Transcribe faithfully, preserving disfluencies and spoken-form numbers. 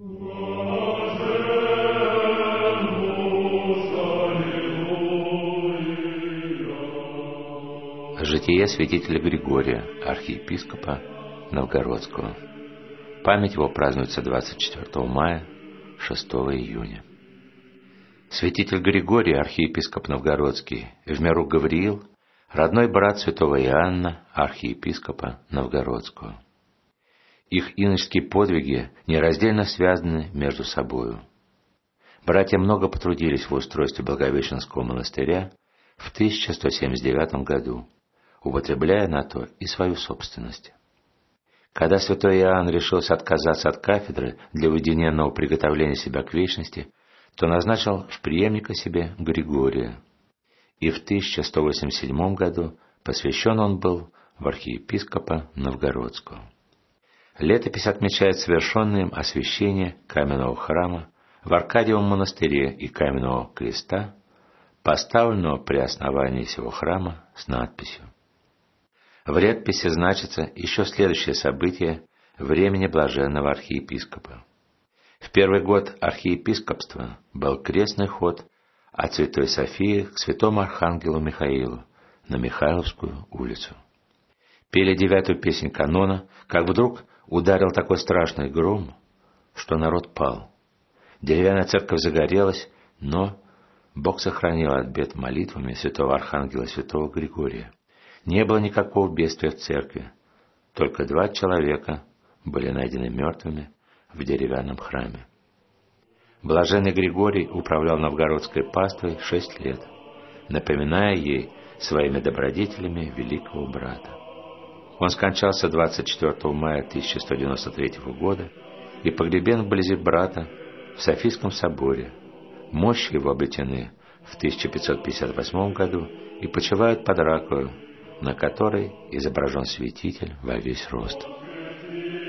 Житие святителя Григория, архиепископа Новгородского. Память его празднуется двадцать четвёртого мая, шестого июня. Святитель Григорий, архиепископ Новгородский, в меру Гавриил, родной брат святого Иоанна, архиепископа Новгородского. Их иноческие подвиги нераздельно связаны между собою. Братья много потрудились в устройстве Благовещенского монастыря в тысяча сто семьдесят девятом году, употребляя на то и свою собственность. Когда святой Иоанн решился отказаться от кафедры для уединенного приготовления себя к вечности, то назначил в преемника себе Григория, и в тысяча сто восемьдесят седьмом году посвящен он был в архиепископа Новгородского. Летопись отмечает совершенное им освящение каменного храма в Аркадиевом монастыре и каменного креста, поставленного при основании сего храма с надписью. В летописи значится еще следующее событие времени блаженного архиепископа. В первый год архиепископства был крестный ход от Святой Софии к святому архангелу Михаилу на Михайловскую улицу. Пели девятую песнь канона, как вдруг ударил такой страшный гром, что народ пал. Деревянная церковь загорелась, но Бог сохранил от бед молитвами святого архангела святого Григория. Не было никакого бедствия в церкви, только два человека были найдены мертвыми в деревянном храме. Блаженный Григорий управлял новгородской паствой шесть лет, напоминая ей своими добродетелями великого брата. Он скончался двадцать четвёртого мая тысяча сто девяносто третьего года и погребен вблизи брата в Софийском соборе. Мощи его обретены в тысяча пятьсот пятьдесят восьмом году и почивают под ракою, на которой изображен святитель во весь рост.